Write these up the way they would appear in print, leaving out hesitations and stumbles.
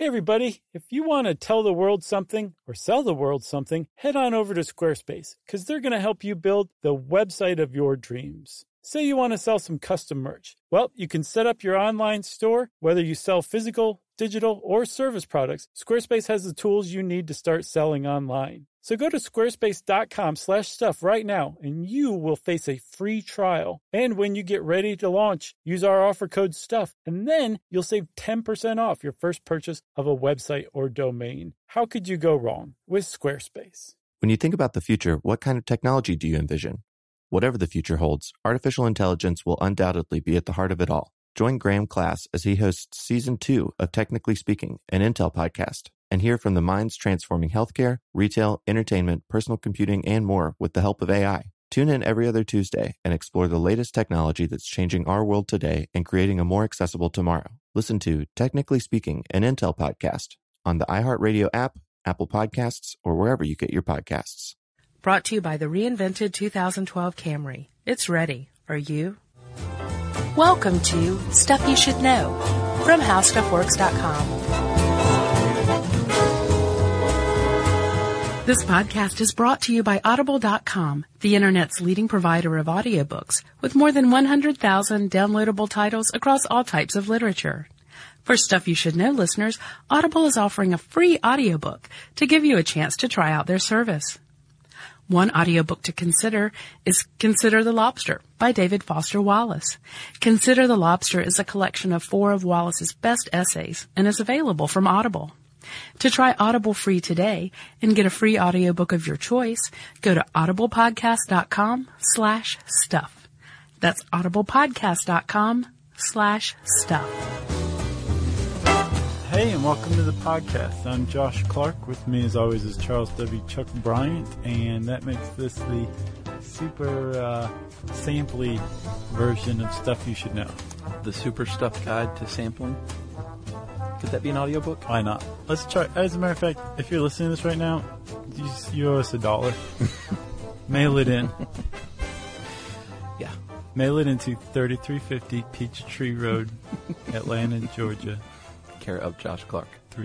Hey everybody, if you want to tell the world something or sell the world something, head on over to Squarespace because they're going to help you build the website of your dreams. Say you want to sell some custom merch. Well, you can set up your online store, whether you sell physical, digital, or service products. Squarespace has the tools you need to start selling online. So go to squarespace.com/stuff right now and you will face a free trial. And when you get ready to launch, use our offer code STUFF and then you'll save 10% off your first purchase of a website or domain. How could you go wrong with Squarespace? When you think about the future, what kind of technology do you envision? Whatever the future holds, artificial intelligence will undoubtedly be at the heart of it all. Join Graham Class as he hosts Season 2 of Technically Speaking, an Intel podcast, and hear from the minds transforming healthcare, retail, entertainment, personal computing, and more with the help of AI. Tune in every other Tuesday and explore the latest technology that's changing our world today and creating a more accessible tomorrow. Listen to Technically Speaking, an Intel podcast on the iHeartRadio app, Apple Podcasts, or wherever you get your podcasts. Brought to you by the reinvented 2012 Camry. It's ready. Are you? Welcome to Stuff You Should Know from HowStuffWorks.com. This podcast is brought to you by Audible.com, the Internet's leading provider of audiobooks, with more than 100,000 downloadable titles across all types of literature. For Stuff You Should Know listeners, Audible is offering a free audiobook to give you a chance to try out their service. One audiobook to consider is Consider the Lobster by David Foster Wallace. Consider the Lobster is a collection of 4 of Wallace's best essays and is available from Audible. To try Audible free today and get a free audiobook of your choice, go to audiblepodcast.com/stuff. That's audiblepodcast.com/stuff. Hey, and welcome to the podcast. I'm Josh Clark. With me, as always, is Charles W. Chuck Bryant, and that makes this the super sampley version of Stuff You Should Know. The Super Stuff Guide to Sampling. Could that be an audiobook? Why not? Let's try. As a matter of fact, if you're listening to this right now, you owe us $1. Mail it in. Yeah. Mail it into 3350 Peachtree Road, Atlanta, Georgia. Care of Josh Clark.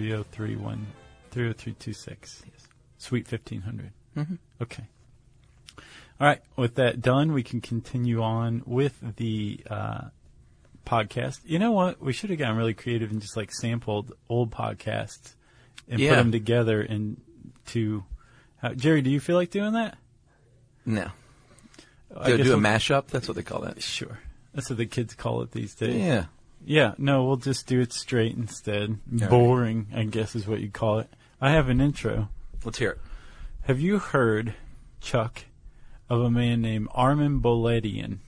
30326. Yes. Suite 1500. Mm-hmm. Okay. All right. With that done, we can continue on with the podcast. You know what? We should have gotten really creative and just like sampled old podcasts and put them together into. Jerry, do you feel like doing that? No. Do a mashup? That's what they call that. Sure. That's what the kids call it these days. Yeah. Yeah, no, we'll just do it straight instead. All Boring, right. I guess is what you'd call it. I have an intro. Let's hear it. Have you heard, Chuck, of a man named Armin Boledian?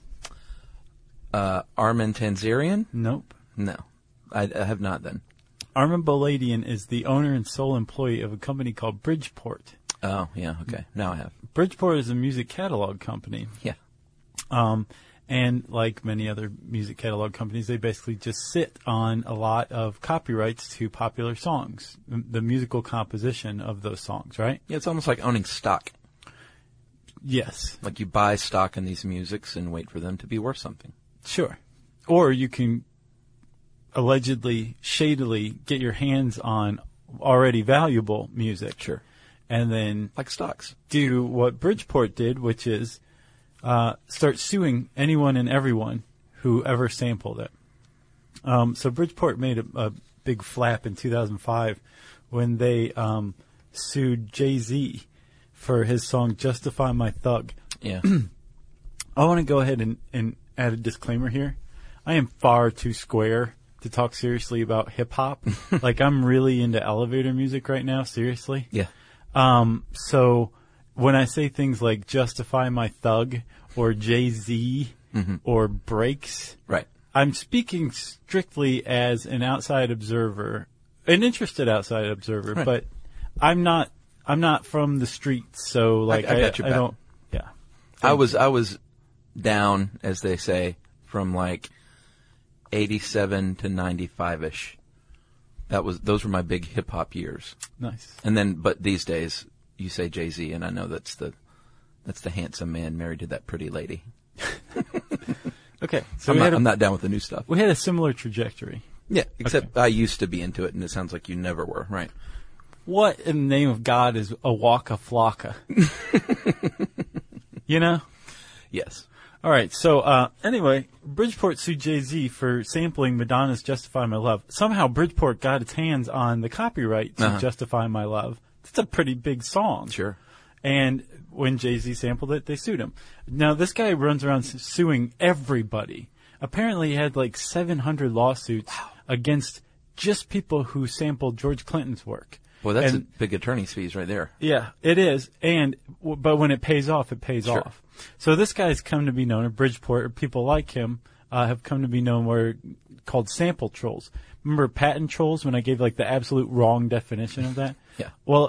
Armin Tanzarian? Nope. No, I have not then. Armin Boledian is the owner and sole employee of a company called Bridgeport. Oh, yeah, okay. Now I have. Bridgeport is a music catalog company. Yeah. And like many other music catalog companies, they basically just sit on a lot of copyrights to popular songs, the musical composition of those songs, right? Yeah, it's almost like owning stock. Yes. Like you buy stock in these musics and wait for them to be worth something. Sure. Or you can allegedly, shadily get your hands on already valuable music. Sure. And then like stocks. Do what Bridgeport did, which is start suing anyone and everyone who ever sampled it. So Bridgeport made a big flap in 2005 when they sued Jay-Z for his song Justify My Thug. Yeah. I want to go ahead and add a disclaimer here. I am far too square to talk seriously about hip-hop. Like, I'm really into elevator music right now, seriously. Yeah. So when I say things like Justify My Thug or Jay-Z or Breaks, right, I'm speaking strictly as an outside observer, an interested outside observer, right. But I'm not from the streets, so like I got your back. don't. Yeah, I was down, as they say, from like 87 to 95ish. Those were my big hip hop years. Nice. And then, but these days, you say Jay-Z, and I know that's the handsome man married to that pretty lady. Okay, so I'm not down with the new stuff. We had a similar trajectory. Yeah, except I used to be into it, and it sounds like you never were, right? What in the name of God is a Waka Flocka? You know? Yes. All right, so anyway, Bridgeport sued Jay-Z for sampling Madonna's Justify My Love. Somehow Bridgeport got its hands on the copyright to Justify My Love. That's a pretty big song. Sure. And when Jay-Z sampled it, they sued him. Now, this guy runs around suing everybody. Apparently, he had like 700 lawsuits against just people who sampled George Clinton's work. Well, that's a big attorney's fees right there. Yeah, it is. But when it pays off, it pays off. So this guy's come to be known, or Bridgeport, or people like him, have come to be known called sample trolls. Remember patent trolls when I gave like the absolute wrong definition of that? Yeah. Well,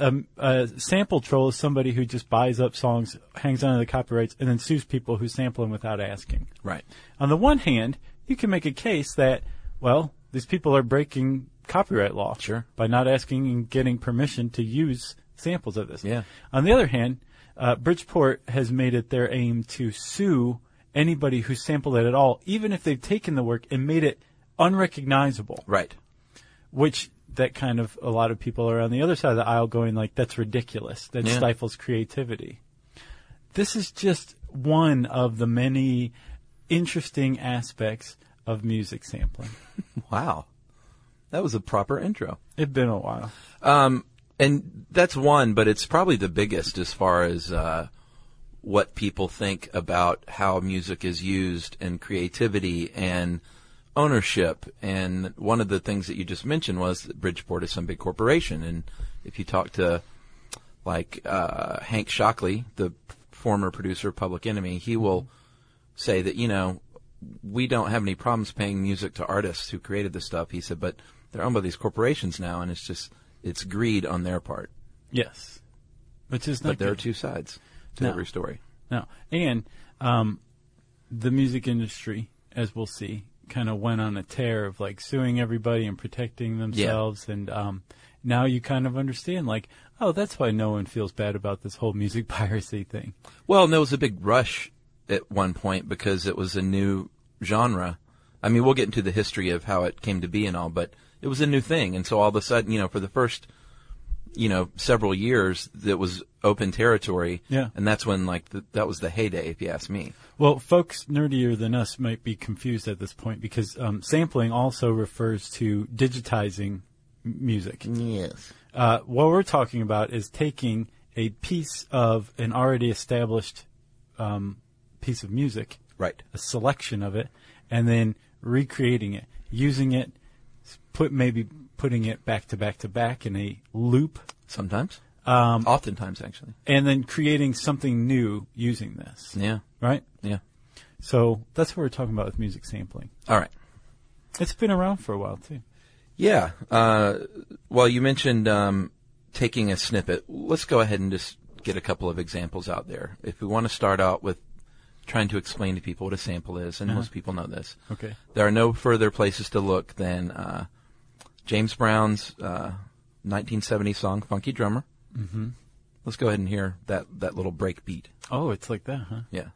a sample troll is somebody who just buys up songs, hangs on to the copyrights, and then sues people who sample them without asking. Right. On the one hand, you can make a case that, well, these people are breaking copyright law. Sure. By not asking and getting permission to use samples of this. Yeah. On the other hand, Bridgeport has made it their aim to sue anybody who sampled it at all, even if they've taken the work and made it unrecognizable. Right. Which that kind of, a lot of people are on the other side of the aisle going like, that's ridiculous. That stifles creativity. This is just one of the many interesting aspects of music sampling. Wow. That was a proper intro. It's been a while. And that's one, but it's probably the biggest as far as what people think about how music is used and creativity and ownership. And one of the things that you just mentioned was that Bridgeport is some big corporation. And if you talk to like Hank Shockley, the former producer of Public Enemy, he will say that, you know, we don't have any problems paying music to artists who created this stuff. He said, but they're owned by these corporations now, and it's greed on their part. Yes. Which is not But there are good. two sides to every story. No. And the music industry, as we'll see, kind of went on a tear of like suing everybody and protecting themselves. And now you kind of understand, like, oh, that's why no one feels bad about this whole music piracy thing. Well, and there was a big rush at one point because it was a new genre. I mean, we'll get into the history of how it came to be and all, but it was a new thing. And so all of a sudden, you know, for the first, you know, several years, that was open territory. Yeah. And that's when, like, that was the heyday, if you ask me. Well, folks nerdier than us might be confused at this point because sampling also refers to digitizing music. Yes. What we're talking about is taking a piece of an already established piece of music, Right. a selection of it, and then recreating it, using it, maybe putting it back to back to back in a loop, Sometimes. Oftentimes, actually. and then creating something new using this. Yeah. Right? Yeah. So that's what we're talking about with music sampling. All right. It's been around for a while, too. Yeah. Well, you mentioned taking a snippet. Let's go ahead and just get a couple of examples out there. If we want to start out with trying to explain to people what a sample is, and most people know this. Okay. There are no further places to look than James Brown's 1970 song, Funky Drummer. Mm-hmm. Let's go ahead and hear that little break beat. Oh, it's like that, huh? Yeah.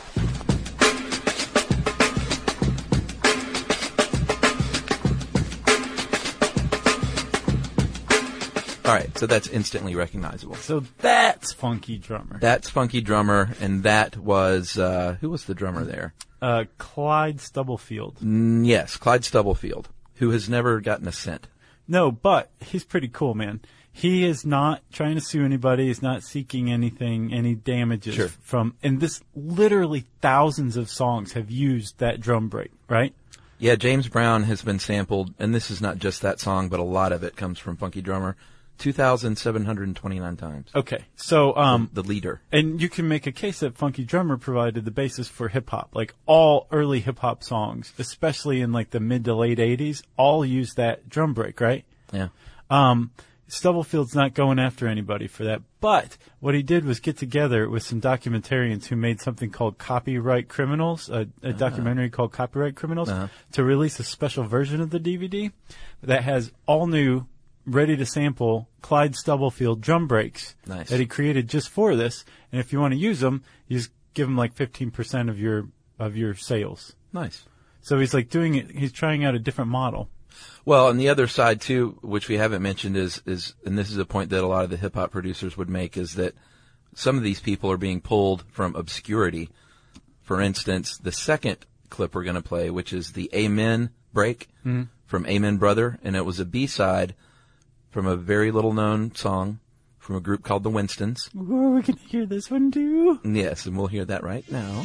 All right, so that's instantly recognizable. So that's Funky Drummer. That's Funky Drummer, and that was, who was the drummer there? Clyde Stubblefield. Yes, Clyde Stubblefield, who has never gotten a cent. No, but he's pretty cool, man. He is not trying to sue anybody. He's not seeking anything, any damages Sure. from, and this literally thousands of songs have used that drum break, right? Yeah, James Brown has been sampled, and this is not just that song, but a lot of it comes from Funky Drummer, 2,729 times. Okay. So, The leader. and you can make a case that Funky Drummer provided the basis for hip hop. Like all early hip hop songs, especially in like the mid to late 80s, all use that drum break, right? Yeah. Stubblefield's not going after anybody for that, but what he did was get together with some documentarians who made something called Copyright Criminals, a documentary called Copyright Criminals, to release a special version of the DVD that has all new, ready to sample Clyde Stubblefield drum breaks Nice. that he created just for this. And if you want to use them, you just give him like 15% of your sales. Nice. So he's like doing it. He's trying out a different model. Well, and the other side too, which we haven't mentioned is, and this is a point that a lot of the hip hop producers would make, is that some of these people are being pulled from obscurity. For instance, the second clip we're going to play, which is the Amen break from Amen Brother, and it was a B-side from a very little known song from a group called the Winstons. Ooh, we can hear this one too. Yes, and we'll hear that right now.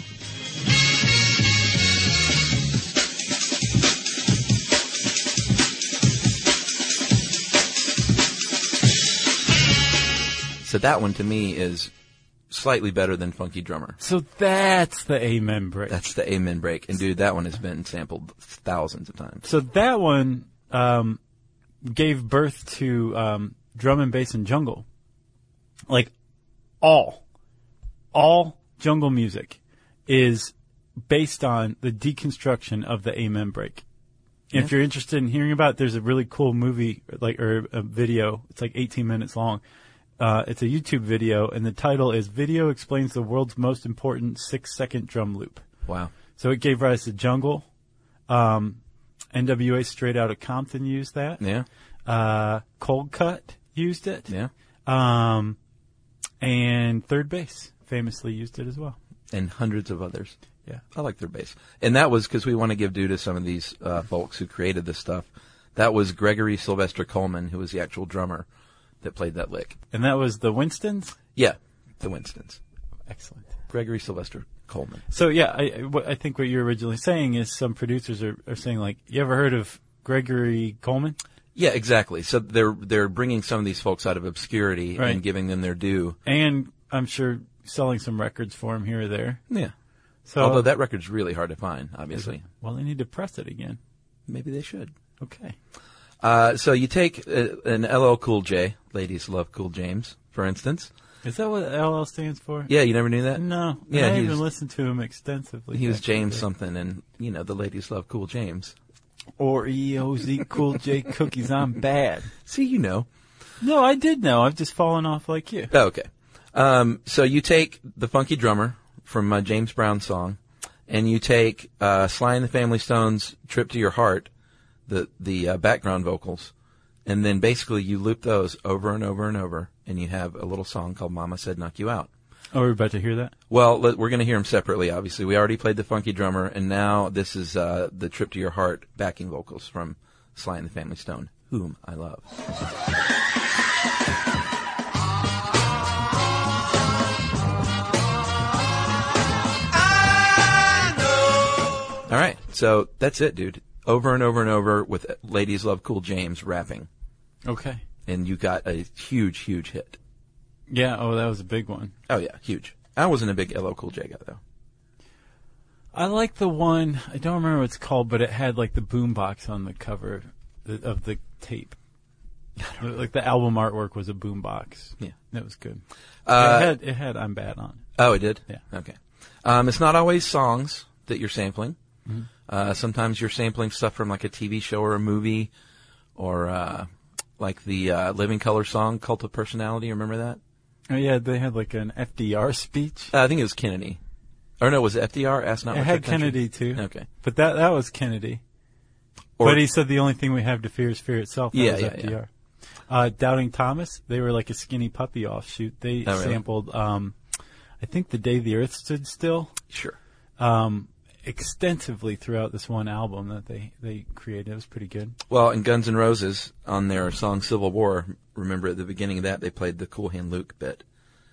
So that one to me is slightly better than Funky Drummer. So that's the Amen break. That's the Amen break. And dude, that one has been sampled thousands of times. So that one gave birth to drum and bass and jungle. Like all jungle music is based on the deconstruction of the Amen break. And if you're interested in hearing about it, there's a really cool movie, or a video. It's like 18 minutes long. It's a YouTube video, and the title is Video Explains the World's Most Important 6-Second Drum Loop. Wow. So it gave rise to jungle. NWA Straight Outta Compton used that. Yeah. Cold Cut used it. Yeah. And Third Bass famously used it as well. And hundreds of others. Yeah. I like Third Bass. And that was because we want to give due to some of these folks who created this stuff. That was Gregory Sylvester Coleman, who was the actual drummer that played that lick. And that was the Winstons? Yeah, the Winstons. Excellent. Gregory Sylvester Coleman. So, yeah, I think what you're originally saying is some producers are saying, like, you ever heard of Gregory Coleman? Yeah, exactly. So they're bringing some of these folks out of obscurity and giving them their due. And I'm sure selling some records for him here or there. Yeah. So, although that record's really hard to find, obviously. Well, they need to press it again. Maybe they should. Okay. So you take an LL Cool J, Ladies Love Cool James, for instance. Is that what LL stands for? Yeah, you never knew that? No. Yeah, I even listened to him extensively. He was James something, and, the ladies love Cool James. Or EOZ Cool J Cookies, I'm bad. See, you know. No, I did know. I've just fallen off like you. Oh, okay. So you take the Funky Drummer from James Brown's song, and you take Sly and the Family Stone's Trip to Your Heart, the background vocals, and then basically you loop those over and over and over, and you have a little song called Mama Said Knock You Out. Oh, we're about to hear that? Well, we're going to hear them separately, obviously. We already played the Funky Drummer, and now this is the Trip to Your Heart backing vocals from Sly and the Family Stone, whom I love. All right, so that's it, dude. Over and over and over with Ladies Love Cool James rapping. Okay. And you got a huge, huge hit. Yeah, that was a big one. Oh, yeah, huge. I wasn't a big LL Cool J guy, though. I like the one, I don't remember what it's called, but it had like the boombox on the cover of the tape. Like the album artwork was a boombox. Yeah. That was good. It had I'm Bad on it. Oh, it did? Yeah. Okay. It's not always songs that you're sampling. Mm-hmm. Sometimes you're sampling stuff from like a TV show or a movie, or like the Living Colour song, Cult of Personality. Remember that? Oh, yeah, they had like an FDR speech. I think it was Kennedy. Or no, was it FDR? Ask not it what had country. Kennedy, too. Okay. But that was Kennedy. But he said the only thing we have to fear is fear itself. That was FDR. Yeah. Doubting Thomas, they were like a Skinny Puppy offshoot. They sampled, I think, The Day the Earth Stood Still. Sure. Extensively throughout this one album that they created. It was pretty good. Well, and Guns N' Roses, on their song Civil War, remember at the beginning of that, they played the Cool Hand Luke bit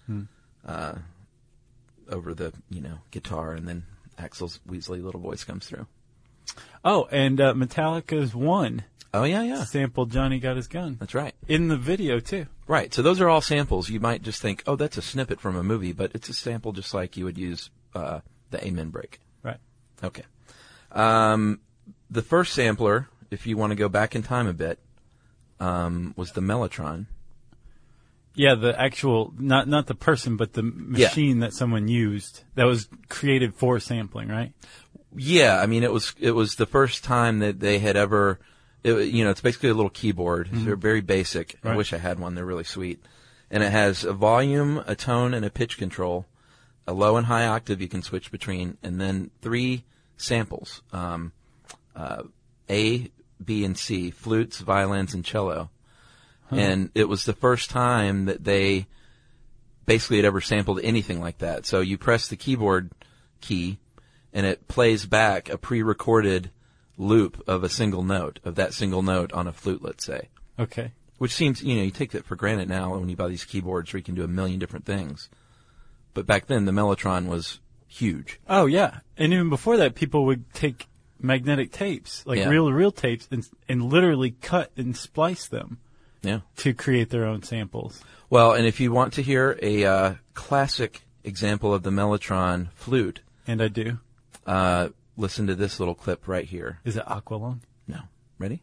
over the, guitar, and then Axl's Weasley little voice comes through. Oh, and Metallica's One. Oh, yeah. Sampled Johnny Got His Gun. That's right. In the video, too. Right. So those are all samples. You might just think, oh, that's a snippet from a movie, but it's a sample just like you would use the Amen break. Right. Okay. The first sampler, if you want to go back in time a bit, was the Mellotron. Yeah, the actual, not the person, but the machine that someone used that was created for sampling, right? Yeah, I mean, it was the first time that they had ever, it's basically a little keyboard. Mm-hmm. They're very basic. Right. I wish I had one. They're really sweet. And it has a volume, a tone, and a pitch control. A low and high octave you can switch between, and then 3 samples. A B, and C, flutes, violins, and cello. And it was the first time that they basically had ever sampled anything like that. So you press the keyboard key, and it plays back a pre-recorded loop of a single note, of that single note on a flute, let's say. Okay. Which seems, you take that for granted now when you buy these keyboards where you can do a million different things. But back then, the Mellotron was huge. Oh, yeah. And even before that, people would take magnetic tapes, like reel-to-reel tapes, and literally cut and splice them. Yeah. To create their own samples. Well, and if you want to hear a classic example of the Mellotron flute. And I do. Listen to this little clip right here. Is it Aqualung? No. Ready?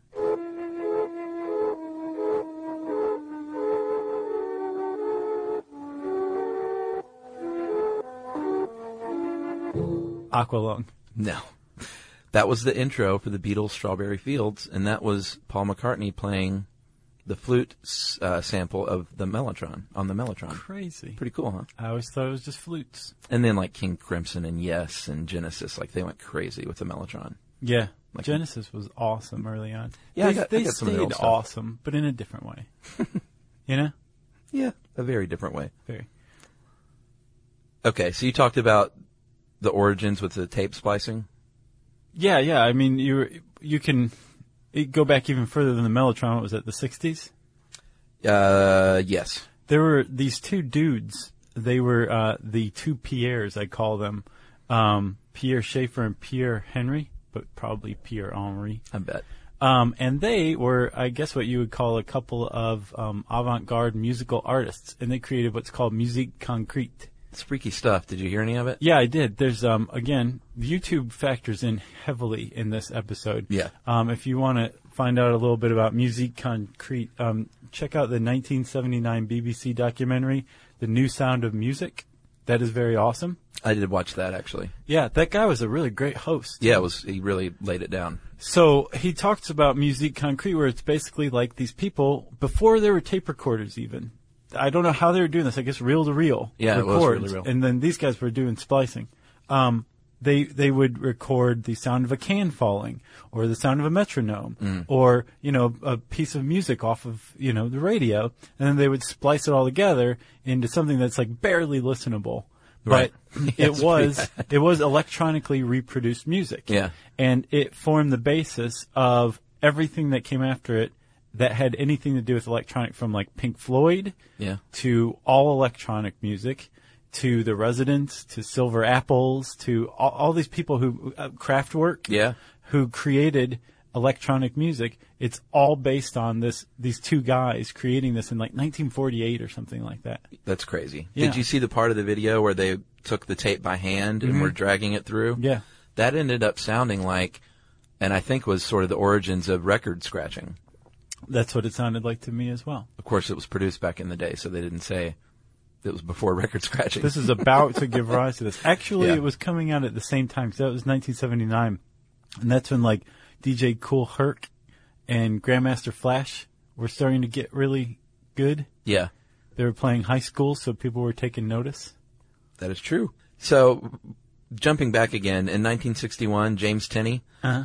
Aqualung. No. That was the intro for the Beatles' Strawberry Fields, and that was Paul McCartney playing the flute sample of the Mellotron, on the Mellotron. Crazy. Pretty cool, huh? I always thought it was just flutes. And then like King Crimson and Yes and Genesis, like they went crazy with the Mellotron. Yeah. Like, Genesis was awesome early on. Yeah, they I got some of their old stayed stuff. awesome, but in a different way. You know? Yeah, a very different way. Very. Okay, so you talked about the origins with the tape splicing? Yeah. I mean, you can go back even further than the Mellotron. What was it, the 60s? Yes. There were these two dudes. They were the two Pierres, I call them. Pierre Schaeffer and Pierre Henry, but probably Pierre Henry. I bet. And they were, I guess, what you would call a couple of avant-garde musical artists, and they created what's called musique concrète. It's freaky stuff. Did you hear any of it? Yeah, I did. There's, again, YouTube factors in heavily in this episode. Yeah. If you want to find out a little bit about musique concrète, check out the 1979 BBC documentary, The New Sound of Music. That is very awesome. I did watch that, actually. Yeah, that guy was a really great host. Yeah, he really laid it down. So he talks about musique concrète, where it's basically like these people, before there were tape recorders even. I don't know how they were doing this. I guess reel-to-reel. Yeah, records, it was reel-to-reel. And then these guys were doing splicing. They would record the sound of a can falling, or the sound of a metronome, or, a piece of music off of, the radio, and then they would splice it all together into something that's like barely listenable. Right. But it was electronically reproduced music. Yeah. And it formed the basis of everything that came after it that had anything to do with electronic, from like Pink Floyd to all electronic music, to the Residents, to Silver Apples, to all these people who Kraftwerk, who created electronic music. It's all based on these two guys creating this in like 1948 or something like that. That's crazy. Yeah. Did you see the part of the video where they took the tape by hand and were dragging it through? Yeah. That ended up sounding like, and I think was sort of the origins of record scratching. That's what it sounded like to me as well. Of course, it was produced back in the day, so they didn't say it was before record scratching. This is about to give rise to this. Actually, It was coming out at the same time, because that was 1979. And that's when, like, DJ Kool Herc and Grandmaster Flash were starting to get really good. Yeah. They were playing high school, so people were taking notice. That is true. So, jumping back again, in 1961, James Tenney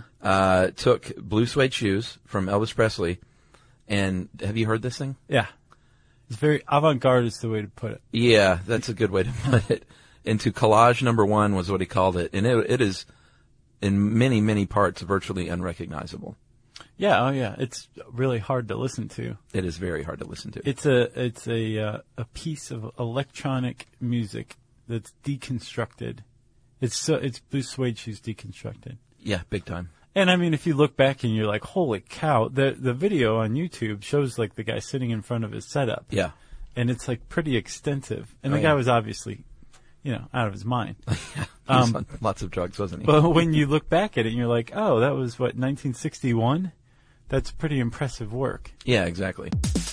took Blue Suede Shoes from Elvis Presley. And have you heard this thing? Yeah. It's very avant-garde is the way to put it. Yeah, that's a good way to put it. Into collage number 1 was what he called it. And it is, in many, many parts, virtually unrecognizable. Yeah, oh yeah. It's really hard to listen to. It is very hard to listen to. It's a piece of electronic music that's deconstructed. It's Blue Suede Shoes deconstructed. Yeah, big time. And I mean, if you look back and you're like, holy cow, the video on YouTube shows like the guy sitting in front of his setup. Yeah. And it's like pretty extensive. And the guy was obviously, out of his mind. He was on lots of drugs, wasn't he? But when you look back at it and you're like, oh, that was 1961? That's pretty impressive work. Yeah, exactly.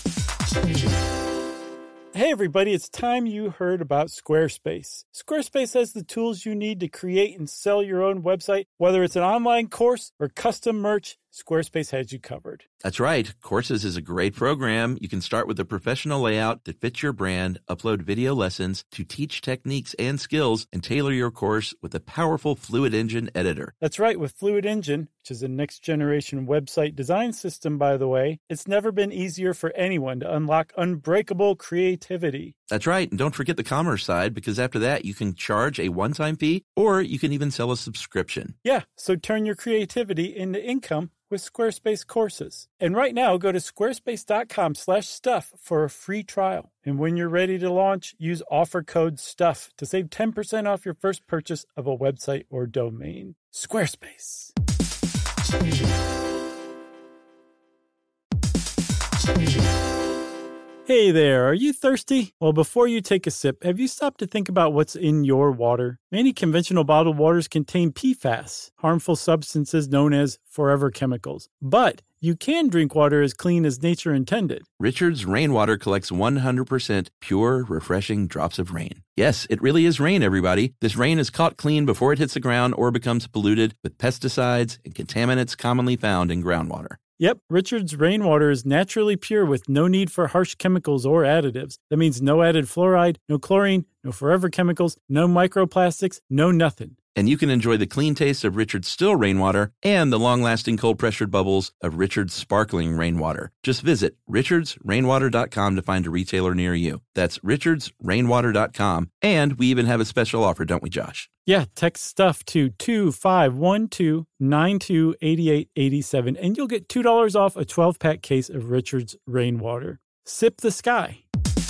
Hey everybody, it's time you heard about Squarespace. Squarespace has the tools you need to create and sell your own website. Whether it's an online course or custom merch, Squarespace has you covered. That's right. Courses is a great program. You can start with a professional layout that fits your brand, upload video lessons to teach techniques and skills, and tailor your course with a powerful Fluid Engine editor. That's right. With Fluid Engine, which is a next-generation website design system, by the way, it's never been easier for anyone to unlock unbreakable creativity. That's right. And don't forget the commerce side, because after that, you can charge a one-time fee, or you can even sell a subscription. Yeah, so turn your creativity into income with Squarespace courses. And right now, go to squarespace.com/stuff for a free trial. And when you're ready to launch, use offer code STUFF to save 10% off your first purchase of a website or domain. Squarespace. Hey there, are you thirsty? Well, before you take a sip, have you stopped to think about what's in your water? Many conventional bottled waters contain PFAS, harmful substances known as forever chemicals. But you can drink water as clean as nature intended. Richard's Rainwater collects 100% pure, refreshing drops of rain. Yes, it really is rain, everybody. This rain is caught clean before it hits the ground or becomes polluted with pesticides and contaminants commonly found in groundwater. Yep, Richard's Rainwater is naturally pure with no need for harsh chemicals or additives. That means no added fluoride, no chlorine, no forever chemicals, no microplastics, no nothing. And you can enjoy the clean taste of Richard's still rainwater and the long-lasting cold-pressured bubbles of Richard's sparkling rainwater. Just visit richardsrainwater.com to find a retailer near you. That's richardsrainwater.com. And we even have a special offer, don't we, Josh? Yeah, text STUFF to 2512928887, and you'll get $2 off a 12-pack case of Richard's Rainwater. Sip the sky.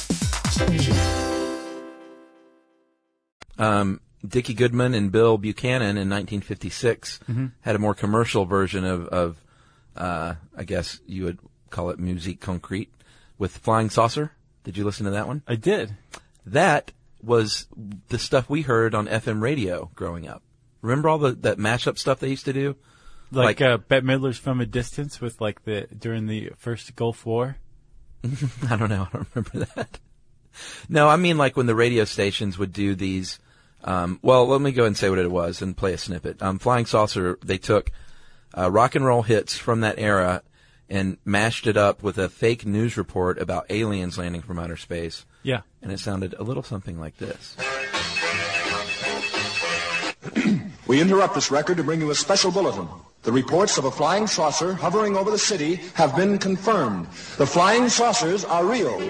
Dickie Goodman and Bill Buchanan in 1956 had a more commercial version of I guess you would call it musique concrète with Flying Saucer. Did you listen to that one? I did. That was the stuff we heard on FM radio growing up. Remember all that mashup stuff they used to do? Like Bette Midler's From a Distance with during the first Gulf War? I don't know. I don't remember that. No, I mean like when the radio stations would do these. Well, let me go and say what it was and play a snippet. Flying Saucer, they took rock and roll hits from that era and mashed it up with a fake news report about aliens landing from outer space. Yeah. And it sounded a little something like this. We interrupt this record to bring you a special bulletin. The reports of a flying saucer hovering over the city have been confirmed. The flying saucers are real.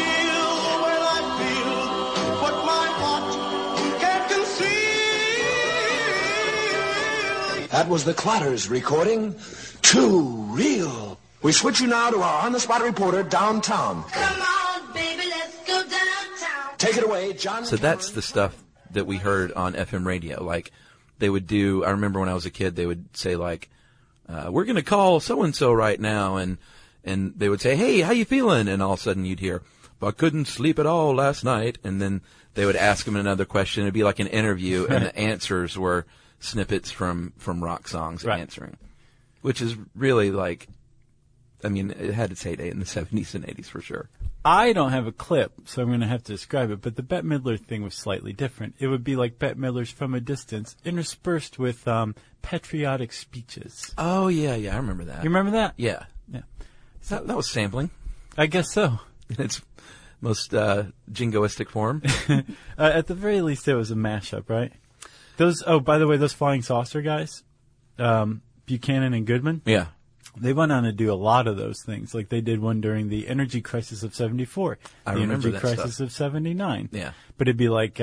That was the Clatters recording. Too real. We switch you now to our on-the-spot reporter downtown. Come on, baby, let's go downtown. Take it away, John. So that's the stuff that we heard on FM radio. Like they would do, I remember when I was a kid, they would say like, we're going to call so-and-so right now. And they would say, hey, how you feeling? And all of a sudden you'd hear, I couldn't sleep at all last night. And then they would ask him another question. It'd be like an interview and the answers were snippets from rock songs answering, which is really like, I mean, it had its heyday in the 70s and 80s for sure. I don't have a clip, so I'm going to have to describe it, but the Bette Midler thing was slightly different. It would be like Bette Midler's From a Distance, interspersed with patriotic speeches. Oh, yeah, I remember that. You remember that? Yeah. So, that was sampling. I guess so. In its most jingoistic form. At the very least, it was a mashup, right? By the way, those Flying Saucer guys, Buchanan and Goodman. Yeah. They went on to do a lot of those things. Like they did one during the energy crisis of 74. I the remember energy that crisis stuff. of 79. Yeah. But it'd be like,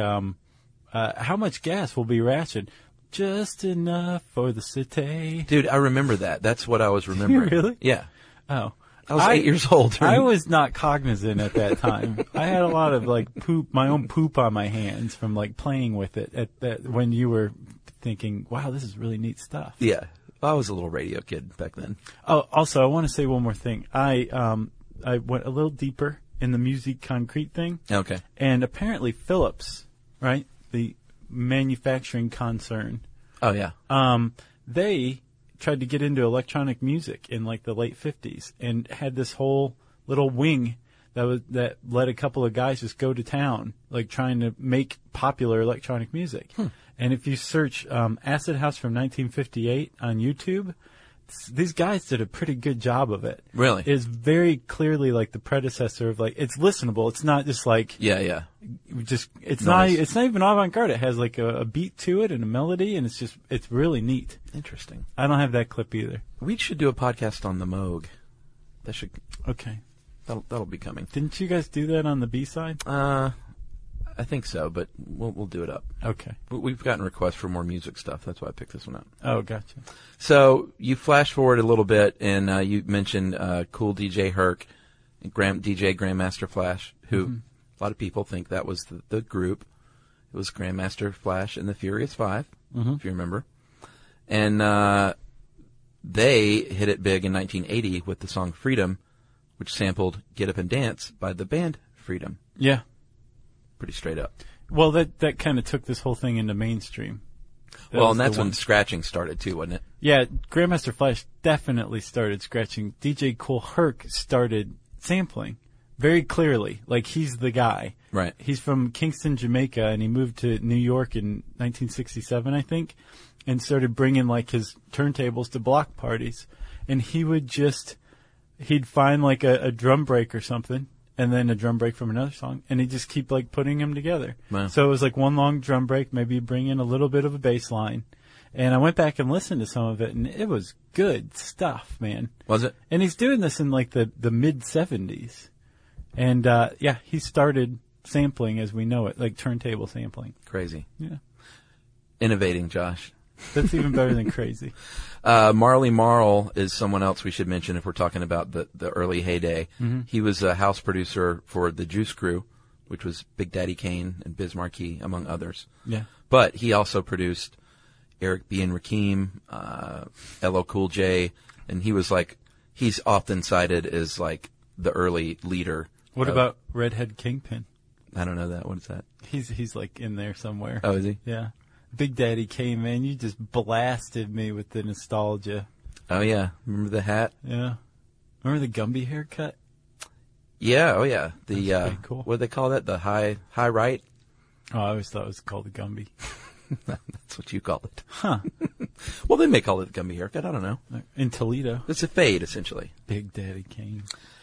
how much gas will be rationed? Just enough for the city. Dude, I remember that. That's what I was remembering. Really? Yeah. Oh. I was 8 years old. I was not cognizant at that time. I had a lot of like my own poop on my hands from like playing with it when you were thinking, wow, this is really neat stuff. Yeah. I was a little radio kid back then. Oh, also, I want to say one more thing. I went a little deeper in the musique concrète thing. Okay. And apparently Philips, right, the manufacturing concern. Oh, yeah. They tried to get into electronic music in like the late 50s and had this whole little wing that let a couple of guys just go to town, like trying to make popular electronic music. And if you search Acid House from 1958 on YouTube, these guys did a pretty good job of it. Really? It's very clearly like the predecessor of like, it's listenable. It's not just like, Yeah. it's Nice. not even avant-garde. It has like a beat to it and a melody, and it's really neat. Interesting. I don't have that clip either. We should do a podcast on the Moog. Okay. That'll be coming. Didn't you guys do that on the B-side? I think so, but we'll do it up. Okay. We've gotten requests for more music stuff. That's why I picked this one up. Oh, gotcha. So you flash forward a little bit, and you mentioned Cool DJ Herc, DJ Grandmaster Flash, who a lot of people think that was the group. It was Grandmaster Flash and the Furious Five, if you remember. And they hit it big in 1980 with the song Freedom, which sampled Get Up and Dance by the band Freedom. Yeah. Pretty straight up. Well, that kind of took this whole thing into mainstream. Well, and that's when scratching started too, wasn't it? Yeah, Grandmaster Flash definitely started scratching. DJ Kool Herc started sampling very clearly. Like, he's the guy. Right. He's from Kingston, Jamaica, and he moved to New York in 1967, I think, and started bringing, like, his turntables to block parties. And he'd find, like, a drum break or something, and then a drum break from another song, and he'd just keep, like, putting them together. Wow. So it was, like, one long drum break, maybe bring in a little bit of a bass line. And I went back and listened to some of it, and it was good stuff, man. Was it? And he's doing this in, like, the mid-'70s. And, he started sampling as we know it, like turntable sampling. Crazy. Yeah. Innovating, Josh. That's even better than crazy. Marley Marl is someone else we should mention if we're talking about the early heyday. Mm-hmm. He was a house producer for the Juice Crew, which was Big Daddy Kane and Biz Markie, among others. Yeah. But he also produced Eric B. and Rakim, LL Cool J, and he's often cited as like the early leader. What about Redhead Kingpin? I don't know that. What is that? He's like in there somewhere. Oh, is he? Yeah. Big Daddy Kane, man, you just blasted me with the nostalgia. Oh, yeah. Remember the hat? Yeah. Remember the Gumby haircut? Yeah, oh, yeah. That's pretty cool. What do they call that? The high right? Oh, I always thought it was called the Gumby. That's what you call it. Huh. Well, they may call it the Gumby haircut. I don't know. In Toledo. It's a fade, essentially. Big Daddy Kane.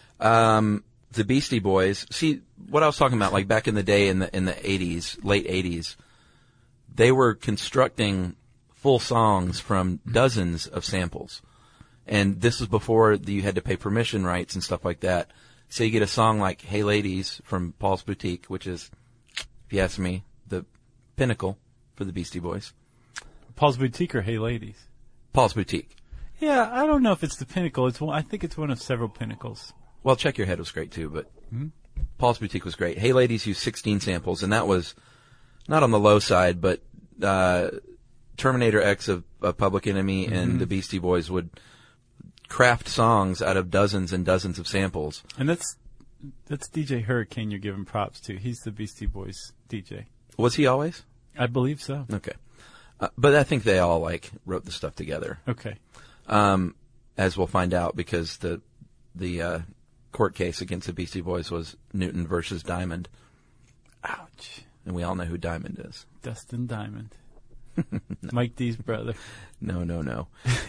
The Beastie Boys. See, what I was talking about, like back in the day in the 80s, late 80s, they were constructing full songs from dozens of samples. And this was before you had to pay permission rights and stuff like that. So you get a song like Hey Ladies from Paul's Boutique, which is, if you ask me, the pinnacle for the Beastie Boys. Paul's Boutique or Hey Ladies? Paul's Boutique. Yeah, I don't know if it's the pinnacle. I think it's one of several pinnacles. Well, Check Your Head was great too, but Paul's Boutique was great. Hey Ladies used 16 samples, and that was not on the low side, but Terminator X of Public Enemy and the Beastie Boys would craft songs out of dozens and dozens of samples. And that's DJ Hurricane you're giving props to. He's the Beastie Boys DJ. Was he always? I believe so. Okay. But I think they all, wrote the stuff together. Okay. As we'll find out, because the court case against the Beastie Boys was Newton versus Diamond. Ouch. And we all know who Diamond is. Dustin Diamond. No. Mike D's brother. No.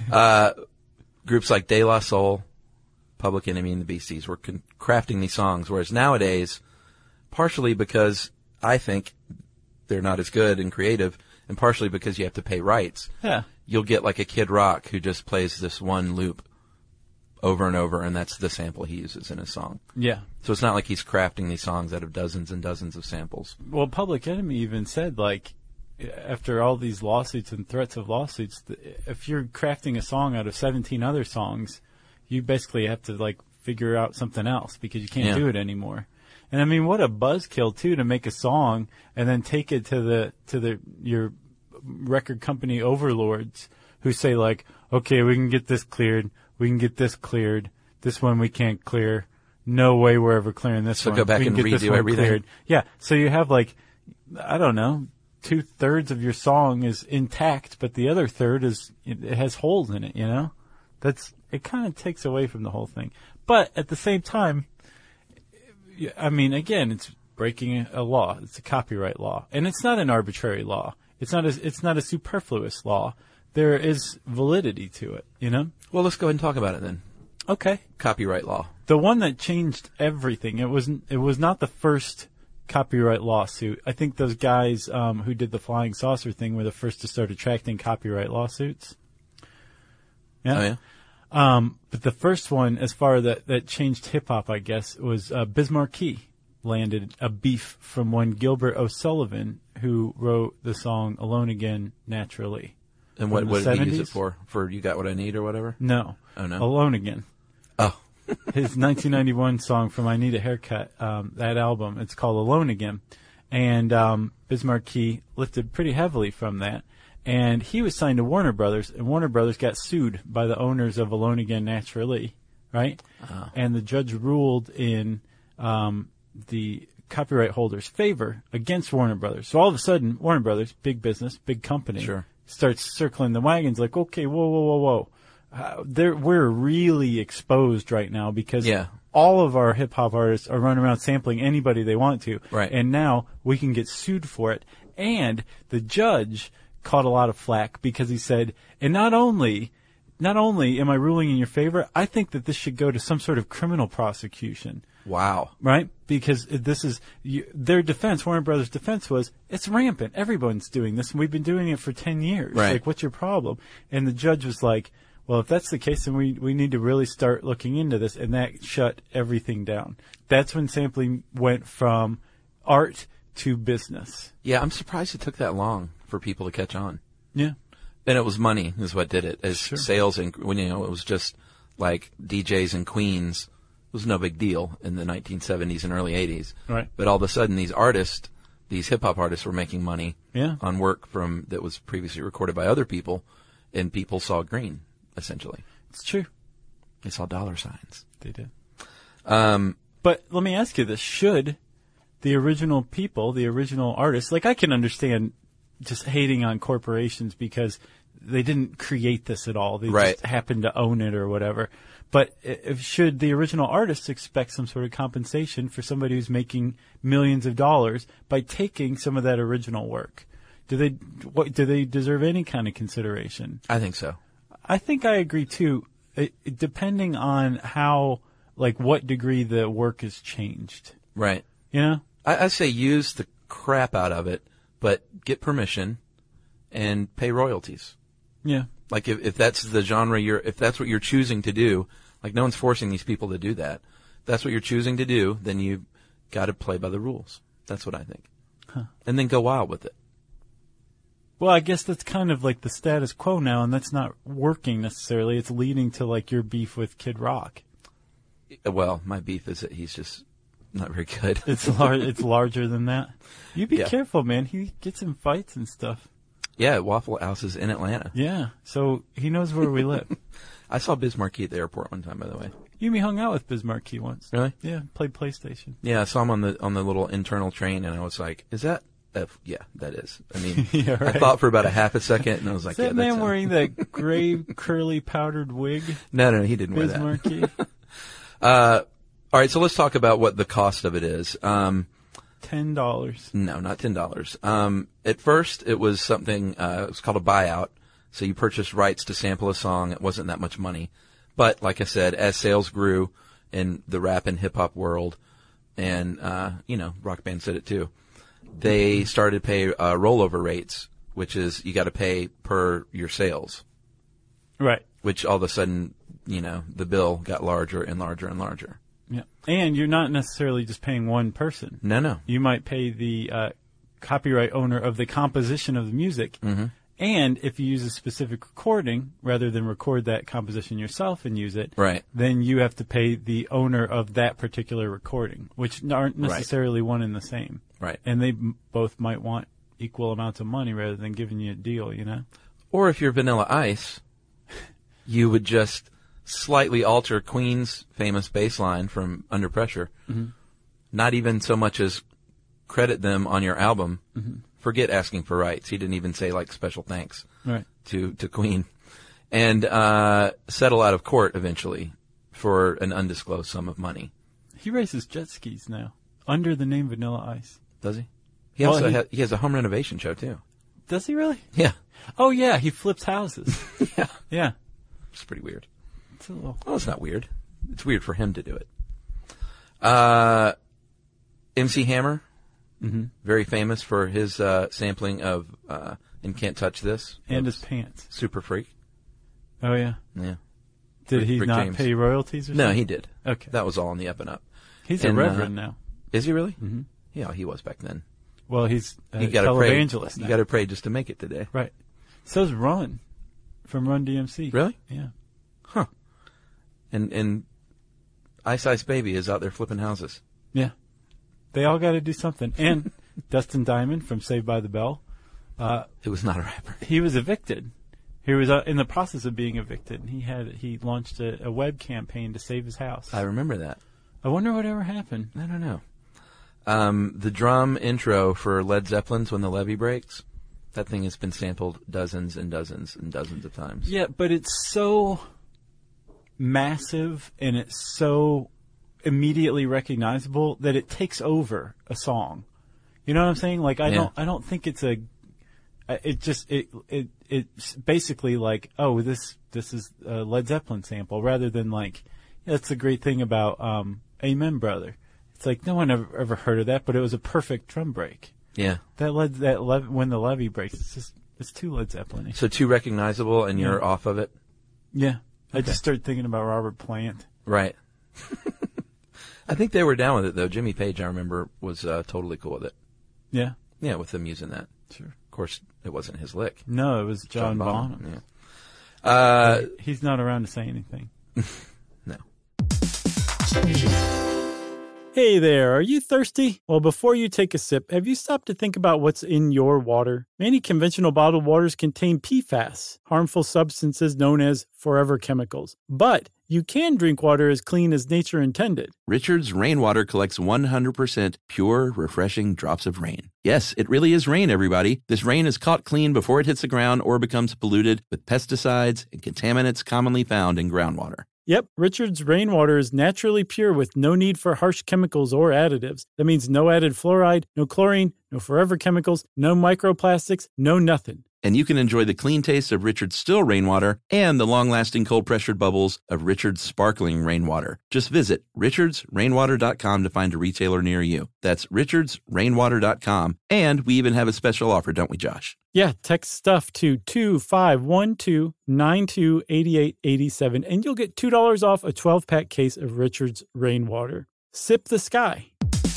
Groups like De La Soul, Public Enemy, and the Beasties were crafting these songs, whereas nowadays, partially because I think they're not as good and creative, and partially because you have to pay rights. Yeah. You'll get like a Kid Rock who just plays this one loop over and over, and that's the sample he uses in his song. Yeah. So it's not like he's crafting these songs out of dozens and dozens of samples. Well, Public Enemy even said, after all these lawsuits and threats of lawsuits, if you're crafting a song out of 17 other songs, you basically have to, figure out something else because you can't do it anymore. And I mean, what a buzzkill too to make a song and then take it to your record company overlords who say okay, we can get this cleared, we can get this cleared, this one we can't clear, no way we're ever clearing this one. So go back we and can get this redo one everything. Cleared. Yeah, so you have I don't know, 2/3 of your song is intact, but the other third it has holes in it. It kind of takes away from the whole thing. But at the same time, I mean, again, it's breaking a law. It's a copyright law, and it's not an arbitrary law. It's not a superfluous law. there is validity to it, you know? Well, let's go ahead and talk about it then. Okay. Copyright law. The one that changed everything, it was not the first copyright lawsuit. I think those guys who did the flying saucer thing were the first to start attracting copyright lawsuits. Yeah. Oh, yeah? But the first one, as far that changed hip-hop, I guess, was Biz Markie landed a beef from one Gilbert O'Sullivan, who wrote the song Alone Again Naturally. And what From the did he use 70s? it for? For You Got What I Need or whatever? No. Oh, no. Alone Again. Oh. His 1991 song from I Need a Haircut, that album, it's called Alone Again. And Biz Markie lifted pretty heavily from that. And he was signed to Warner Brothers, and Warner Brothers got sued by the owners of Alone Again Naturally, right? Oh. And the judge ruled in the copyright holder's favor against Warner Brothers. So all of a sudden, Warner Brothers, big business, big company, Sure. starts circling the wagons like, okay, whoa. We're really exposed right now because Yeah. all of our hip-hop artists are running around sampling anybody they want to. Right. And now we can get sued for it. And the judge caught a lot of flack because he said, and not only am I ruling in your favor, I think that this should go to some sort of criminal prosecution. Wow. Right? Because this is their defense, Warner Brothers' defense was, it's rampant. Everyone's doing this, and we've been doing it for 10 years. Right. Like, what's your problem? And the judge was like, well, if that's the case, then we need to really start looking into this, and that shut everything down. That's when sampling went from art to business. Yeah, I'm surprised it took that long for people to catch on. Yeah. And it was money is what did it. As Sure. sales, when it was just like DJs and queens, it was no big deal in the 1970s and early 80s. Right. But all of a sudden, these artists, these hip-hop artists were making money Yeah. on work that was previously recorded by other people, and people saw green, essentially. It's true. They saw dollar signs. They did. But let me ask you this. Should the original people, the original artists, like I can understand just hating on corporations because they didn't create this at all. They Right. just happened to own it or whatever. But should the original artists expect some sort of compensation for somebody who's making millions of dollars by taking some of that original work? Do they deserve any kind of consideration? I think so. I think I agree too. Depending on how, like, what degree the work has changed. Right. You know? I say use the crap out of it, but get permission and pay royalties. Yeah. Like if that's the genre if that's what you're choosing to do, like no one's forcing these people to do that. If that's what you're choosing to do, then you got to play by the rules. That's what I think. Huh. And then go wild with it. Well, I guess that's kind of like the status quo now, and that's not working necessarily. It's leading to, like, your beef with Kid Rock. Well, my beef is that he's just not very good. It's it's larger than that. You be Yeah. careful, man. He gets in fights and stuff. Yeah, Waffle House is in Atlanta. Yeah. So he knows where we live. I saw Biz Markie at the airport one time, by the way. You and me hung out with Biz Markie once. Really? Yeah. Played PlayStation. Yeah, I saw him on the little internal train, and I was like, "Is that?" Yeah, that is. I mean, Yeah, right. I thought for about a half a second, and I was like, Is that "Yeah, man that's him." wearing that gray curly powdered wig? No, he didn't wear Biz that. Markie? All right, so let's talk about what the cost of it is. $10. No, not $10. At first, it was something. It was called a buyout. So you purchased rights to sample a song. It wasn't that much money, but like I said, as sales grew in the rap and hip hop world, and Rock Band said it too, they started to pay rollover rates, which is you got to pay per your sales. Right. Which all of a sudden, the bill got larger and larger and larger. Yeah. And you're not necessarily just paying one person. No. You might pay the copyright owner of the composition of the music. Mm-hmm. And if you use a specific recording, rather than record that composition yourself and use it, Right. then you have to pay the owner of that particular recording, which aren't necessarily one and the same. Right. And they both might want equal amounts of money rather than giving you a deal, Or if you're Vanilla Ice, you would just slightly alter Queen's famous bass line from Under Pressure. Mm-hmm. Not even so much as credit them on your album. Mm-hmm. Forget asking for rights. He didn't even say like special thanks Right. to Queen. And settle out of court eventually for an undisclosed sum of money. He races jet skis now under the name Vanilla Ice. Does he? He Well, also he has a home renovation show too. Does he really? Yeah. Oh, yeah, he flips houses. Yeah. Yeah. It's pretty weird. It's a little... Well, it's not weird. It's weird for him to do it. MC Hammer, very famous for his sampling of And Can't Touch This. And his pants. Super Freak. Oh, yeah. Yeah. Did he Rick not James. pay royalties or No, something? he did. Okay. That was all on the up and up. He's a reverend now. Is he really? Mm-hmm. Yeah, he was back then. Well, he's a You gotta pray. televangelist now. You got to pray just to make it today. Right. So's Run from Run DMC. Really? Yeah. Huh. And Ice Ice Baby is out there flipping houses. Yeah. They all got to do something. And Dustin Diamond from Saved by the Bell. It was not a rapper. He was evicted. He was in the process of being evicted. And he launched a web campaign to save his house. I remember that. I wonder whatever happened. I don't know. The drum intro for Led Zeppelin's When the Levee Breaks, that thing has been sampled dozens and dozens and dozens of times. Yeah, but it's so massive and it's so immediately recognizable that it takes over a song. You know what I'm saying? Like I don't think it's it's basically like, oh, this is a Led Zeppelin sample rather than like, that's the great thing about Amen Brother. It's like no one ever heard of that, but it was a perfect drum break. Yeah. When the Levee Breaks, it's too Led Zeppelin-y. So too recognizable and you're off of it? Yeah. I Okay. just started thinking about Robert Plant. Right. I think they were down with it, though. Jimmy Page, I remember, was totally cool with it. Yeah. Yeah, with them using that. Sure. Of course, it wasn't his lick. No, it was John Bonham. Yeah. He's not around to say anything. No. Hey there, are you thirsty? Well, before you take a sip, have you stopped to think about what's in your water? Many conventional bottled waters contain PFAS, harmful substances known as forever chemicals. But you can drink water as clean as nature intended. Richard's Rainwater collects 100% pure, refreshing drops of rain. Yes, it really is rain, everybody. This rain is caught clean before it hits the ground or becomes polluted with pesticides and contaminants commonly found in groundwater. Yep, Richard's Rainwater is naturally pure with no need for harsh chemicals or additives. That means no added fluoride, no chlorine, no forever chemicals, no microplastics, no nothing. And you can enjoy the clean taste of Richard's still rainwater and the long-lasting cold-pressured bubbles of Richard's sparkling rainwater. Just visit richardsrainwater.com to find a retailer near you. That's richardsrainwater.com. And we even have a special offer, don't we, Josh? Yeah, text stuff to 2512928887 and you'll get $2 off a 12-pack case of Richard's Rainwater. Sip the sky.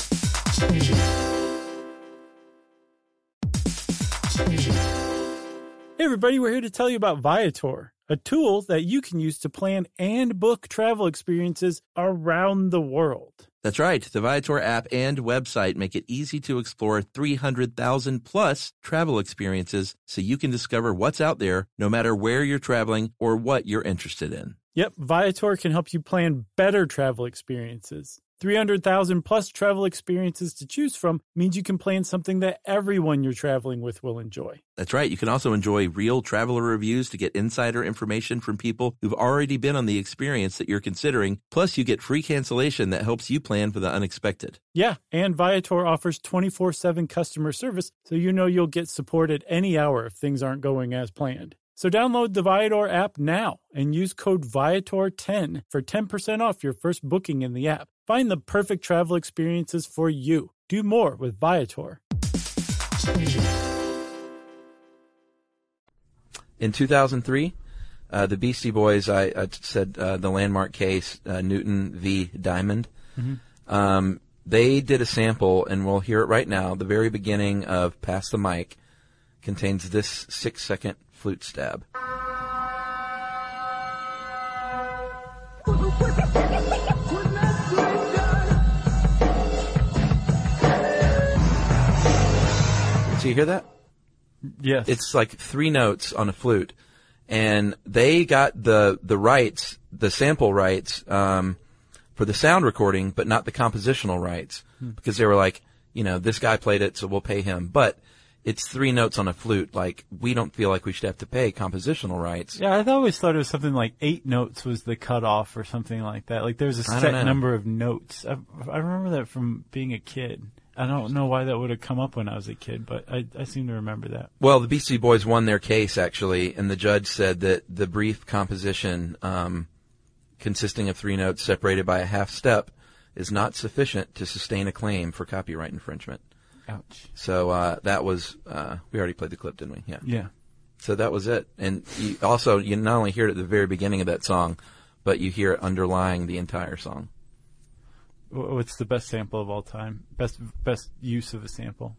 Hey everybody, we're here to tell you about Viator, a tool that you can use to plan and book travel experiences around the world. That's right. The Viator app and website make it easy to explore 300,000 plus travel experiences so you can discover what's out there no matter where you're traveling or what you're interested in. Yep, Viator can help you plan better travel experiences. 300,000 plus travel experiences to choose from means you can plan something that everyone you're traveling with will enjoy. That's right. You can also enjoy real traveler reviews to get insider information from people who've already been on the experience that you're considering. Plus, you get free cancellation that helps you plan for the unexpected. Yeah, and Viator offers 24/7 customer service, so you know you'll get support at any hour if things aren't going as planned. So download the Viator app now and use code Viator10 for 10% off your first booking in the app. Find the perfect travel experiences for you. Do more with Viator. In 2003, the Beastie Boys, I said the landmark case, Newton v. Diamond. Mm-hmm. They did a sample, and we'll hear it right now. The very beginning of Pass the Mic contains this 6-second flute stab. So you hear that? Yes. It's like 3 notes on a flute, and they got the rights, the sample rights, for the sound recording, but not the compositional rights, because they were like, you know, this guy played it, so we'll pay him. But it's 3 notes on a flute. Like, we don't feel like we should have to pay compositional rights. Yeah, I always thought it was something like 8 notes was the cutoff or something like that. Like, there's a set number of notes. I remember that from being a kid. I don't know why that would have come up when I was a kid, but I seem to remember that. Well, the Beastie Boys won their case, actually, and the judge said that the brief composition, consisting of 3 notes separated by a half step, is not sufficient to sustain a claim for copyright infringement. Ouch. So that was, we already played the clip, didn't we? Yeah. Yeah. So that was it. And you not only hear it at the very beginning of that song, but you hear it underlying the entire song. What's the best sample of all time? Best use of a sample?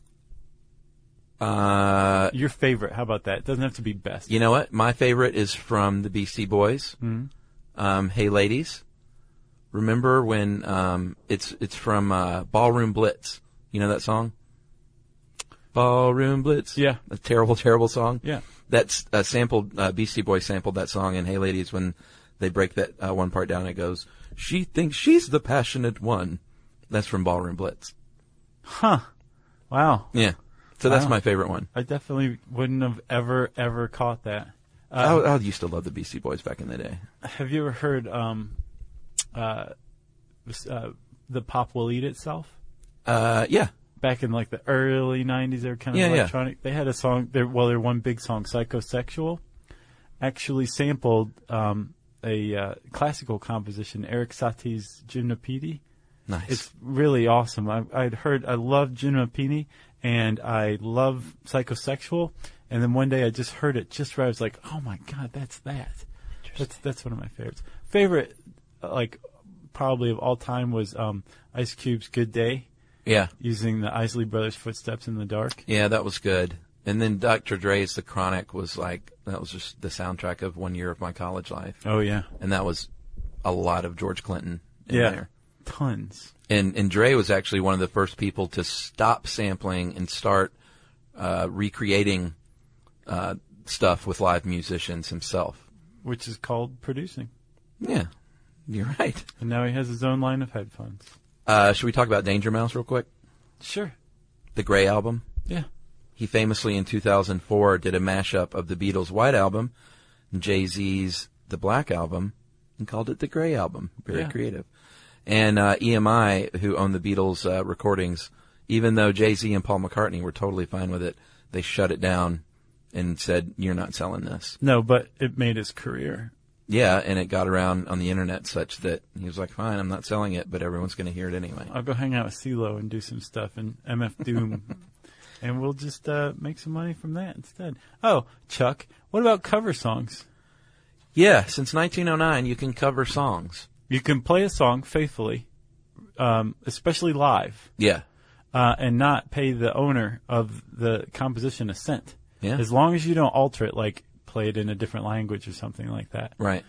Your favorite, how about that? It doesn't have to be best. You know what? My favorite is from the Beastie Boys. Mm-hmm. Hey Ladies. Remember when it's from Ballroom Blitz. You know that song? Ballroom Blitz. Yeah. A terrible, terrible song. Yeah. That's sampled, Beastie Boys sampled that song in Hey Ladies when they break that one part down and it goes, she thinks she's the passionate one. That's from Ballroom Blitz. Huh. Wow. Yeah. So that's Wow. my favorite one. I definitely wouldn't have ever caught that. I used to love the Beastie Boys back in the day. Have you ever heard The Pop Will Eat Itself? Yeah. Back in like the early 90s, they were kind of electronic. They had a song, their one big song, Psychosexual, actually sampled a classical composition, Eric Satie's Gymnopédie. Nice. It's really awesome. I love Gymnopédie and I love Psychosexual. And then one day I just heard it just right. I was like, oh my God, that's that. That's one of my favorites. Favorite, like, probably of all time was Ice Cube's Good Day. Yeah. Using the Isley Brothers' Footsteps in the Dark. Yeah, that was good. And then Dr. Dre's The Chronic was like, that was just the soundtrack of 1 year of my college life. Oh, yeah. And that was a lot of George Clinton in there. Tons. And Dre was actually one of the first people to stop sampling and start recreating stuff with live musicians himself. Which is called producing. Yeah, you're right. And now he has his own line of headphones. Should we talk about Danger Mouse real quick? Sure. The Gray album? Yeah. He famously in 2004 did a mashup of the Beatles' White Album and Jay-Z's The Black Album and called it the Gray Album. Very creative. And EMI, who owned the Beatles recordings, even though Jay-Z and Paul McCartney were totally fine with it, they shut it down and said, you're not selling this. No, but it made his career. Yeah, and it got around on the internet such that he was like, fine, I'm not selling it, but everyone's going to hear it anyway. I'll go hang out with CeeLo and do some stuff and MF Doom. And we'll just make some money from that instead. Oh, Chuck, what about cover songs? Yeah, since 1909, you can cover songs. You can play a song faithfully, especially live. Yeah. And not pay the owner of the composition a cent. Yeah. As long as you don't alter it, like play it in a different language or something like that. Right.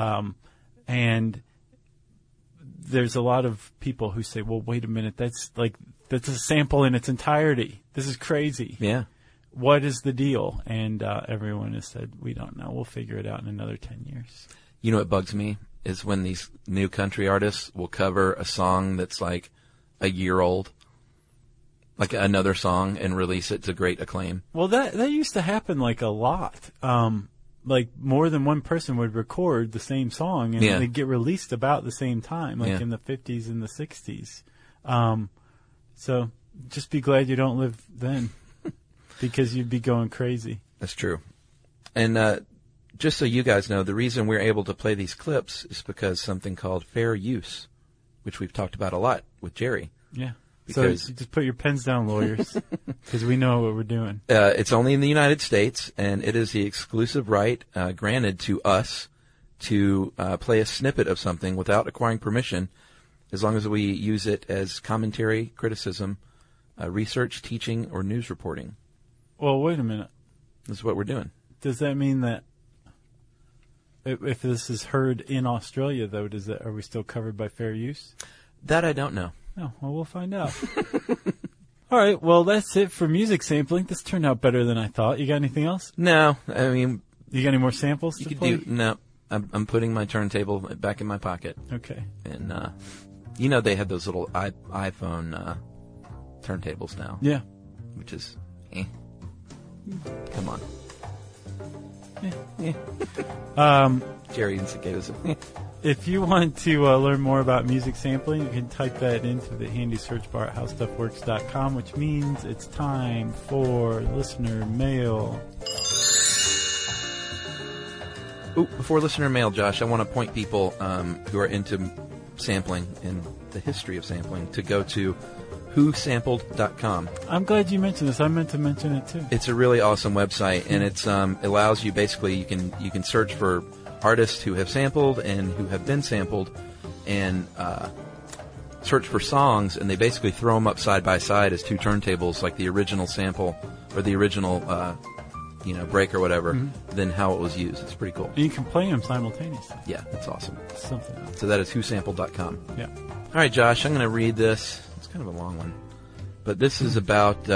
And there's a lot of people who say, well, wait a minute, that's a sample in its entirety. This is crazy. Yeah. What is the deal? And everyone has said, we don't know. We'll figure it out in another 10 years. You know what bugs me is when these new country artists will cover a song that's like a year old, like another song, and release it to great acclaim. Well, that used to happen like a lot. Like more than one person would record the same song and they'd get released about the same time, like in the 50s and the 60s. So just be glad you don't live then because you'd be going crazy. That's true. And just so you guys know, the reason we're able to play these clips is because something called fair use, which we've talked about a lot with Jerry. Yeah. Because so just put your pens down, lawyers, because we know what we're doing. It's only in the United States, and it is the exclusive right granted to us to play a snippet of something without acquiring permission, as long as we use it as commentary, criticism, research, teaching, or news reporting. Well, wait a minute. This is what we're doing. Does that mean that if this is heard in Australia, though, are we still covered by fair use? That I don't know. Oh, well, we'll find out. All right, well, that's it for music sampling. This turned out better than I thought. You got anything else? No, I mean... You got any more samples to play? No, I'm putting my turntable back in my pocket. Okay. And, you know they have those little iPhone turntables now. Yeah. Which is, Come on. Jerry and gave us a If you want to learn more about music sampling, you can type that into the handy search bar at howstuffworks.com, which means it's time for listener mail. Ooh, before listener mail, Josh, I want to point people who are into sampling and the history of sampling to go to whosampled.com. I'm glad you mentioned this. I meant to mention it too. It's a really awesome website, and it's allows you basically you can search for artists who have sampled and who have been sampled, and search for songs, and they basically throw them up side by side as two turntables, like the original sample or the original break or whatever, then how it was used. It's pretty cool. And you can play them simultaneously. Yeah, that's awesome. Something else. So that is whosampled.com. Yeah. All right, Josh, I'm going to read this. It's kind of a long one, but this is about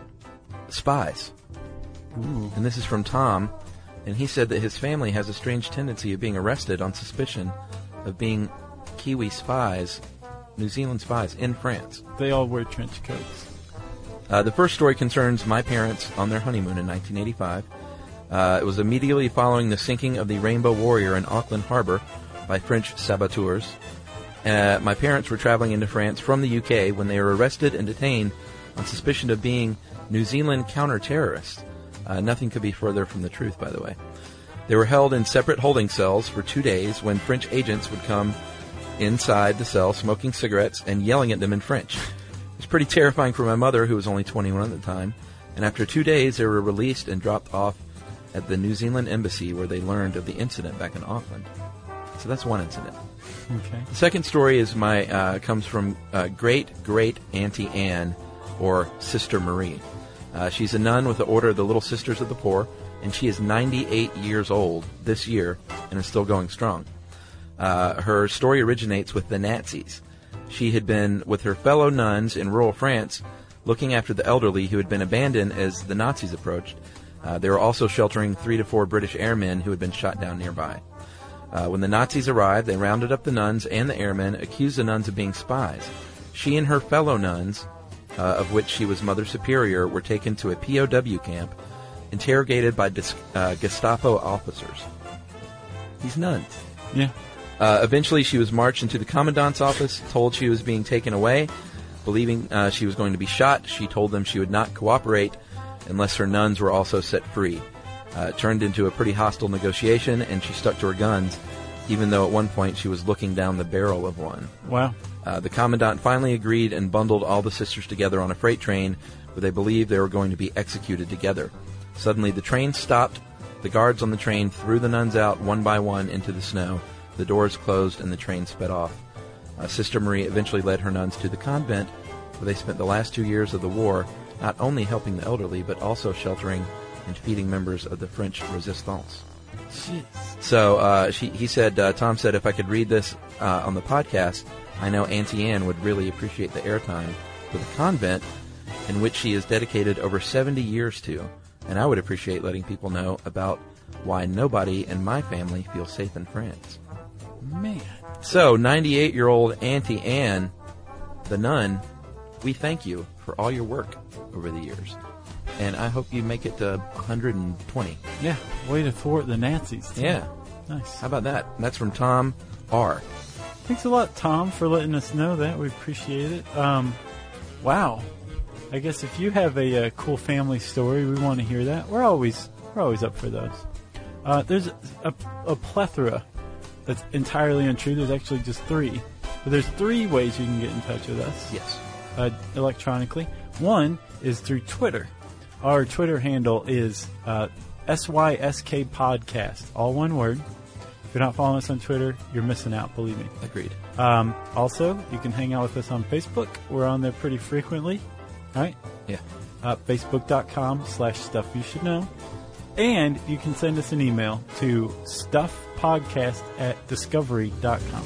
spies. Ooh. And this is from Tom, and he said that his family has a strange tendency of being arrested on suspicion of being Kiwi spies, New Zealand spies, in France. They all wear trench coats. The first story concerns my parents on their honeymoon in 1985. It was immediately following the sinking of the Rainbow Warrior in Auckland Harbor by French saboteurs. My parents were traveling into France from the UK when they were arrested and detained on suspicion of being New Zealand counter-terrorists. Nothing could be further from the truth, by the way. They were held in separate holding cells for 2 days when French agents would come inside the cell smoking cigarettes and yelling at them in French. It was pretty terrifying for my mother, who was only 21 at the time, and after 2 days they were released and dropped off at the New Zealand embassy, where they learned of the incident back in Auckland. So that's one incident. Okay. The second story is comes from great-great-auntie Anne, or Sister Marie. She's a nun with the Order of the Little Sisters of the Poor, and she is 98 years old this year and is still going strong. Her story originates with the Nazis. She had been with her fellow nuns in rural France, looking after the elderly who had been abandoned as the Nazis approached. They were also sheltering 3 to 4 British airmen who had been shot down nearby. When the Nazis arrived, they rounded up the nuns and the airmen, accused the nuns of being spies. She and her fellow nuns, of which she was Mother Superior, were taken to a POW camp, interrogated by Gestapo officers. These nuns. Yeah. Eventually, she was marched into the commandant's office, told she was being taken away. Believing she was going to be shot, she told them she would not cooperate unless her nuns were also set free. It turned into a pretty hostile negotiation, and she stuck to her guns, even though at one point she was looking down the barrel of one. Wow. The commandant finally agreed and bundled all the sisters together on a freight train where they believed they were going to be executed together. Suddenly, the train stopped. The guards on the train threw the nuns out one by one into the snow. The doors closed and the train sped off. Sister Marie eventually led her nuns to the convent, where they spent the last 2 years of the war not only helping the elderly, but also sheltering and feeding members of the French resistance. Jeez. So he said, Tom said, if I could read this on the podcast, I know Auntie Anne would really appreciate the airtime for the convent, in which she has dedicated over 70 years to, and I would appreciate letting people know about why nobody in my family feels safe in France. Man. So, 98-year-old Auntie Anne, the nun, we thank you for all your work over the years. And I hope you make it to 120. Yeah. Way to thwart the Nazis, too. Yeah. Nice. How about that? And that's from Tom R. Thanks a lot, Tom, for letting us know that. We appreciate it. Wow. I guess if you have a cool family story, we want to hear that. We're always up for those. There's a plethora that's entirely untrue. There's actually just 3. But there's 3 ways you can get in touch with us. Yes. Electronically. One is through Twitter. Our Twitter handle is SYSK Podcast. All one word. If you're not following us on Twitter, you're missing out, believe me. Agreed. Also, you can hang out with us on Facebook. We're on there pretty frequently. Right? Yeah. Facebook.com/StuffYouShouldKnow. And you can send us an email to stuffpodcast@discovery.com.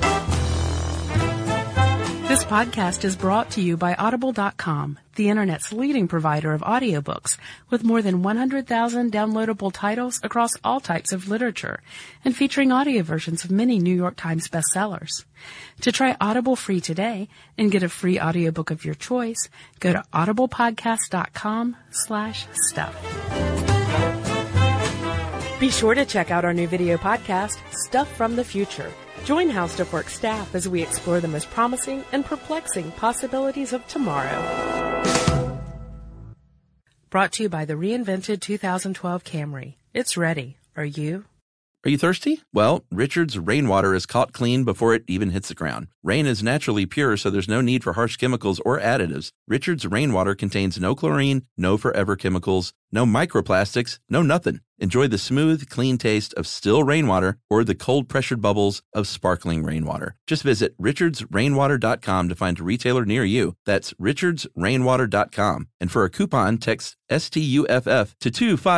This podcast is brought to you by Audible.com, the Internet's leading provider of audiobooks, with more than 100,000 downloadable titles across all types of literature, and featuring audio versions of many New York Times bestsellers. To try Audible free today and get a free audiobook of your choice, go to audiblepodcast.com/stuff. Be sure to check out our new video podcast, Stuff from the Future. Join HowStuff Works staff as we explore the most promising and perplexing possibilities of tomorrow. Brought to you by the reinvented 2012 Camry. It's ready. Are you? Are you thirsty? Well, Richard's rainwater is caught clean before it even hits the ground. Rain is naturally pure, so there's no need for harsh chemicals or additives. Richard's rainwater contains no chlorine, no forever chemicals, no microplastics, no nothing. Enjoy the smooth, clean taste of still rainwater or the cold-pressured bubbles of sparkling rainwater. Just visit richardsrainwater.com to find a retailer near you. That's richardsrainwater.com. And for a coupon, text STUFF to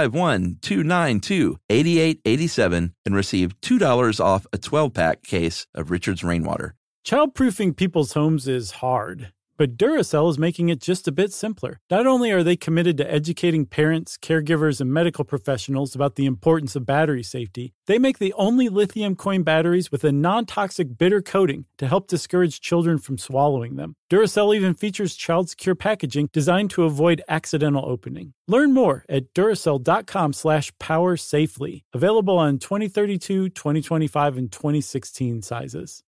251-292-8887 and receive $2 off a 12-pack case of Richard's Rainwater. Childproofing people's homes is hard. But Duracell is making it just a bit simpler. Not only are they committed to educating parents, caregivers, and medical professionals about the importance of battery safety, they make the only lithium coin batteries with a non-toxic bitter coating to help discourage children from swallowing them. Duracell even features child-secure packaging designed to avoid accidental opening. Learn more at Duracell.com/powersafely. Available on 2032, 2025, and 2016 sizes.